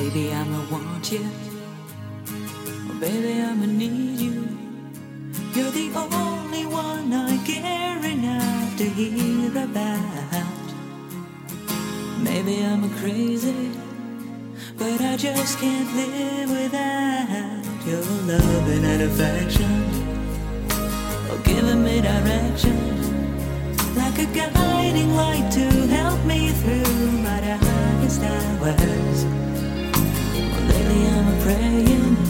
Baby, I'ma want you. Oh, baby, I'ma need you. You're the only one I care enough to hear about. Maybe I'm crazy, but I just can't live without your love and affection. Oh, giving me direction, like a guiding light to help me through my darkest hours. Well, lately I'm praying